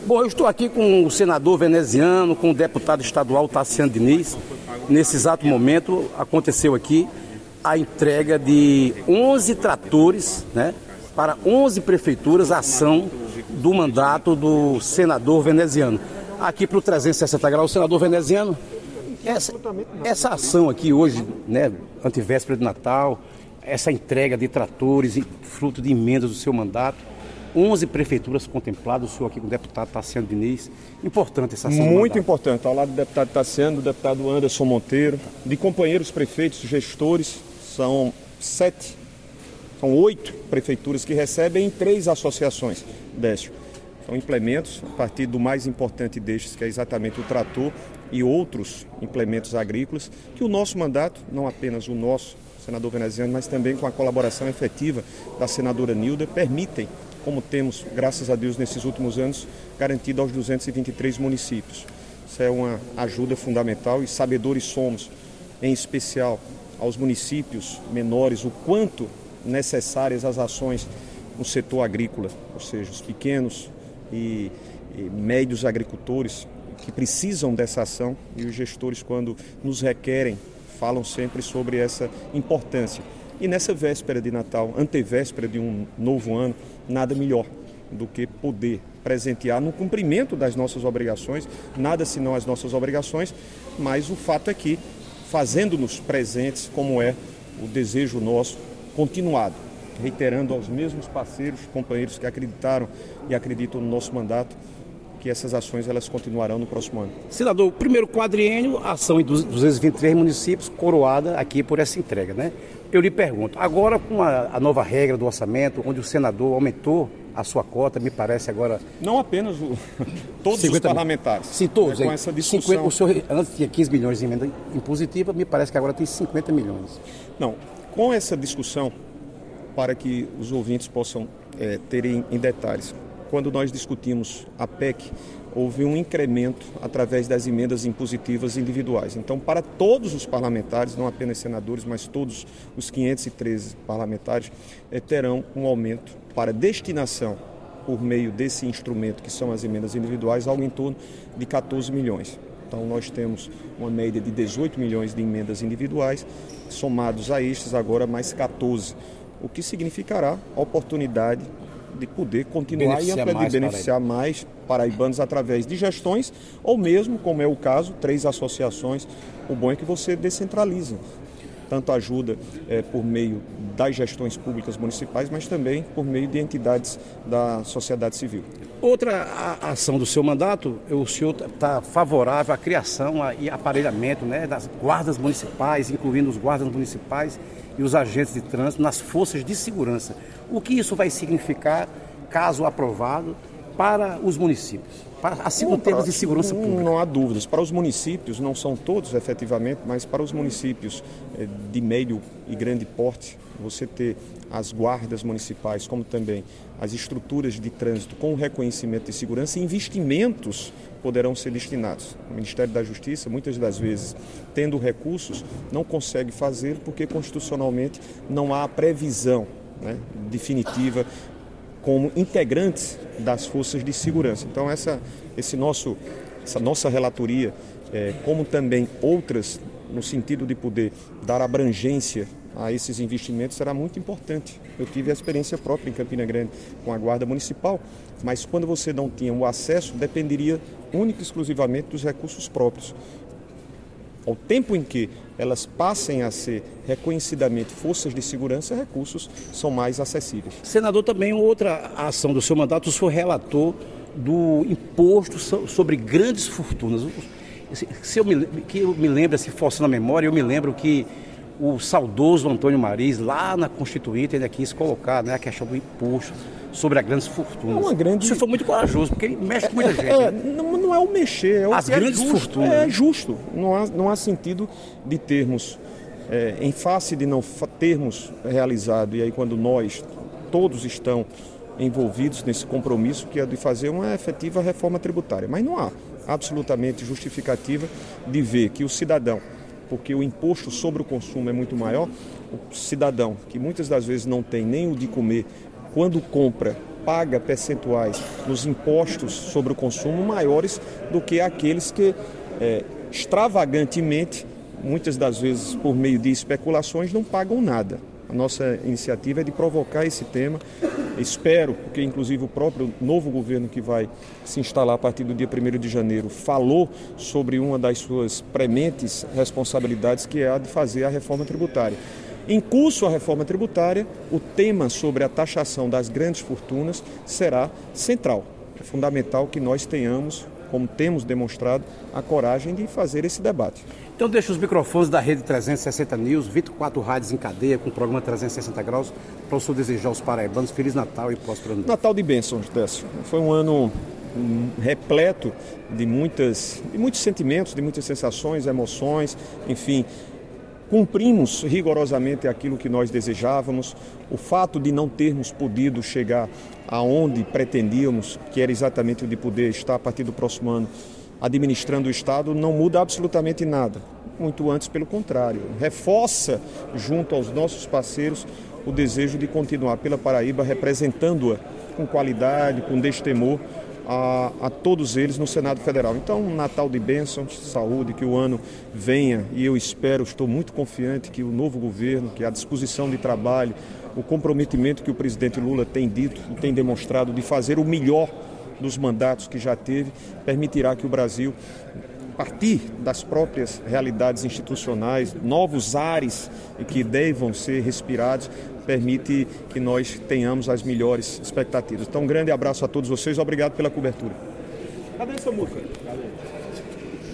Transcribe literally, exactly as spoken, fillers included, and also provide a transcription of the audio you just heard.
Bom, eu estou aqui com o senador veneziano, com o deputado estadual Tassiano Diniz. Nesse exato momento aconteceu aqui a entrega de onze tratores, né, para onze prefeituras, a ação do mandato do senador veneziano. Aqui para o trezentos e sessenta graus, o senador veneziano, essa, essa ação aqui hoje, né, antivéspera de Natal, essa entrega de tratores, fruto de emendas do seu mandato, onze prefeituras contempladas, o senhor aqui com o deputado Tassiano Diniz. Importante essa ação. Muito importante, ao lado do deputado Tassiano, do deputado Anderson Monteiro, de companheiros prefeitos, gestores, são sete, são oito prefeituras que recebem em três associações, Décio. São implementos, a partir do mais importante destes, que é exatamente o trator e outros implementos agrícolas, que o nosso mandato, não apenas o nosso, senador veneziano, mas também com a colaboração efetiva da senadora Nilda, permitem, como temos, graças a Deus, nesses últimos anos, garantido aos duzentos e vinte e três municípios. Isso é uma ajuda fundamental e sabedores somos, em especial aos municípios menores, o quanto necessárias as ações no setor agrícola, ou seja, os pequenos e, e médios agricultores que precisam dessa ação, e os gestores, quando nos requerem, falam sempre sobre essa importância. E nessa véspera de Natal, antevéspera de um novo ano, nada melhor do que poder presentear no cumprimento das nossas obrigações, nada senão as nossas obrigações, mas o fato é que, fazendo-nos presentes, como é o desejo nosso, continuado, reiterando aos mesmos parceiros, companheiros que acreditaram e acreditam no nosso mandato, que essas ações elas continuarão no próximo ano. Senador, o primeiro quadriênio, a ação em duzentos e vinte e três municípios, coroada aqui por essa entrega, né? Eu lhe pergunto, agora com a, a nova regra do orçamento, onde o senador aumentou a sua cota, me parece agora... Não apenas o, todos os parlamentares. Sim, todos. Né, com essa discussão. cinquenta, o senhor antes tinha quinze milhões de emenda impositiva, me parece que agora tem cinquenta milhões. Não, com essa discussão, para que os ouvintes possam é, terem em detalhes, quando nós discutimos a P E C, houve um incremento através das emendas impositivas individuais. Então, para todos os parlamentares, não apenas senadores, mas todos os quinhentos e treze parlamentares, eh, terão um aumento para destinação, por meio desse instrumento, que são as emendas individuais, algo em torno de catorze milhões. Então, nós temos uma média de dezoito milhões de emendas individuais, somados a estes, agora mais catorze, o que significará a oportunidade de poder continuar beneficiar e mais beneficiar para mais paraibanos através de gestões, ou mesmo, como é o caso, três associações. O bom é que você descentraliza, tanto ajuda é, por meio das gestões públicas municipais, mas também por meio de entidades da sociedade civil. Outra ação do seu mandato, o senhor está favorável à criação e aparelhamento, né, das guardas municipais, incluindo os guardas municipais e os agentes de trânsito nas forças de segurança. O que isso vai significar, caso aprovado, para os municípios, para assim, em termos de segurança pública? Não há dúvidas. Para os municípios, não são todos efetivamente, mas para os municípios de médio e grande porte, você ter as guardas municipais, como também as estruturas de trânsito com reconhecimento de segurança, investimentos poderão ser destinados. O Ministério da Justiça, muitas das vezes, tendo recursos, não consegue fazer porque constitucionalmente não há a previsão, né, definitiva como integrantes das forças de segurança. Então, essa, esse nosso, essa nossa relatoria, é, como também outras, no sentido de poder dar abrangência a esses investimentos, será muito importante. Eu tive a experiência própria em Campina Grande com a Guarda Municipal, mas quando você não tinha o acesso, dependeria única e exclusivamente dos recursos próprios. Ao tempo em que elas passem a ser reconhecidamente forças de segurança, recursos são mais acessíveis. Senador, também outra ação do seu mandato, o senhor relator do imposto sobre grandes fortunas. Se eu me, que eu me lembro, se forçando a memória, eu me lembro que o saudoso Antônio Mariz, lá na Constituinte, ele quis colocar, né, a questão do imposto sobre as grandes fortunas. É uma grande... Isso foi muito corajoso, porque ele mexe com muita gente. É, né? não, não é o mexer, é o as que é grandes justo. fortunas. É justo. Não há, não há sentido de termos, é, em face de não termos realizado, e aí quando nós, todos estão envolvidos nesse compromisso, que é de fazer uma efetiva reforma tributária. Mas não há absolutamente justificativa de ver que o cidadão, porque o imposto sobre o consumo é muito maior, o cidadão que muitas das vezes não tem nem o de comer, quando compra paga percentuais nos impostos sobre o consumo maiores do que aqueles que é, extravagantemente, muitas das vezes por meio de especulações, não pagam nada. A nossa iniciativa é de provocar esse tema. Espero, porque inclusive o próprio novo governo que vai se instalar a partir do dia primeiro de janeiro falou sobre uma das suas prementes responsabilidades, que é a de fazer a reforma tributária. Em curso a reforma tributária, o tema sobre a taxação das grandes fortunas será central. É fundamental que nós tenhamos, como temos demonstrado, a coragem de fazer esse debate. Então deixa os microfones da Rede trezentos e sessenta News, vinte e quatro rádios em cadeia com o programa trezentos e sessenta graus, para o senhor desejar aos paraibanos Feliz Natal e próspero ano. Natal de bênçãos, Décio. Foi um ano repleto de, muitas, de muitos sentimentos, de muitas sensações, emoções, enfim. Cumprimos rigorosamente aquilo que nós desejávamos. O fato de não termos podido chegar aonde pretendíamos, que era exatamente o de poder estar a partir do próximo ano administrando o Estado, não muda absolutamente nada. Muito antes, pelo contrário, reforça junto aos nossos parceiros o desejo de continuar pela Paraíba representando-a com qualidade, com destemor a, a todos eles no Senado Federal. Então, um Natal de bênçãos, saúde, que o ano venha, e eu espero, estou muito confiante que o novo governo, que a disposição de trabalho, o comprometimento que o presidente Lula tem dito e tem demonstrado de fazer o melhor dos mandatos que já teve, permitirá que o Brasil, a partir das próprias realidades institucionais, novos ares que devam ser respirados, permite que nós tenhamos as melhores expectativas. Então, um grande abraço a todos vocês, obrigado pela cobertura. Cadê essa música?